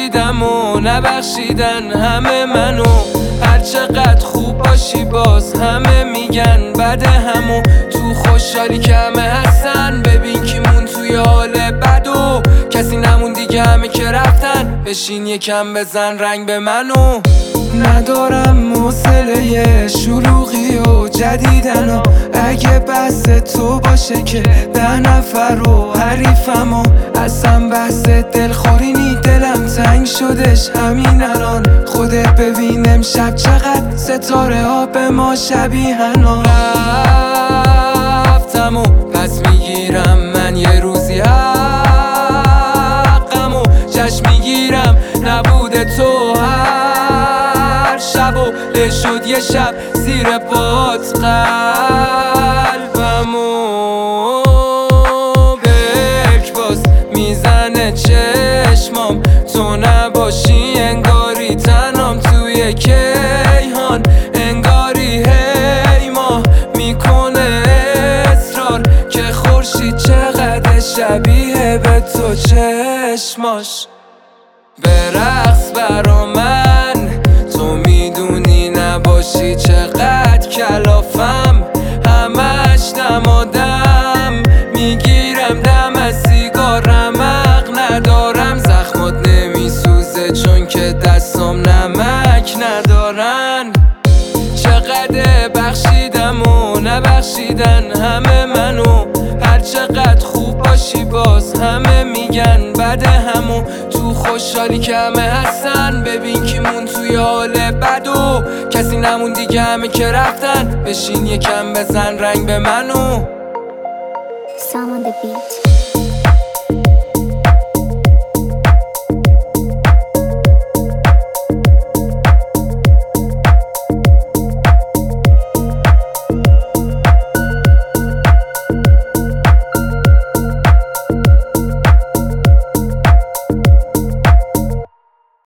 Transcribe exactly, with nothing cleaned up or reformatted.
بخشیدم و نبخشیدن همه منو. هر چقدر خوب باشی باز همه میگن بده همو. تو خوشحالی که همه هستن ببین کی مون توی حال بد و کسی نمون دیگه همه که رفتن. بشین یکم بزن رنگ به منو. ندارم حوصله شلوغی و جدیدن و اگه بحث تو باشه که ده نفر رو حریفم و اصلا بحث دلخوری نی. دلم تنگ شدش همین الان. خودت ببین امشب چقدر ستاره ها به ما شبیهن و رفتم و پس میگیرم من یه روزی حقم و جشن میگیرم نبوده تو هر شب و له شد یه شب زیر پات قلبمو برک باز میزنه چشمام. تو نباشی انگاری تنام توی کیهان. انگاری هی ماه میکنه اصرار که خورشید چقدر شبیه به تو چشماش. برقص برا من تو میدونی نباشی چقدر کلافم. همش نمادم میگیرم دم از سیگارم. حق ندارم زخمات نمیسوزه چون که دستم نمک ندارن. چقدر بخشیدم و نبخشیدن همه منو. هر چقدر خوب باشی باز همه میگن بده همو. تو خوشحالی که همه هستن ببین کی مون توی حال بد و کسی نمون دیگه همه که رفتن. بشین یکم بزن رنگ به منو. Sam on the beat.